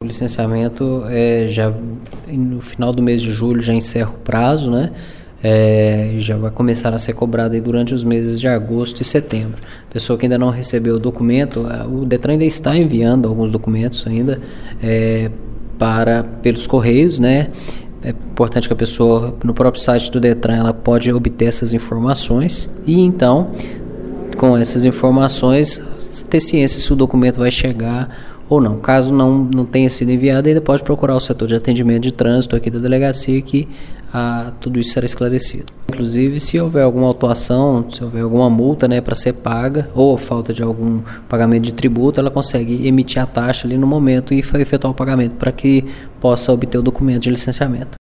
O licenciamento já no final do mês de julho já encerra o prazo, né? Já vai começar a ser cobrado aí durante os meses de agosto e setembro. Pessoa que ainda não recebeu o documento, o Detran ainda está enviando alguns documentos ainda pelos correios, né? É importante que a pessoa, no próprio site do Detran, ela pode obter essas informações e então, com essas informações, ter ciência se o documento vai chegar ou não. Caso não tenha sido enviado, ainda pode procurar o setor de atendimento de trânsito aqui da delegacia que tudo isso será esclarecido. Inclusive, se houver alguma autuação, se houver alguma multa, né, para ser paga ou falta de algum pagamento de tributo, ela consegue emitir a taxa ali no momento e efetuar o pagamento para que possa obter o documento de licenciamento.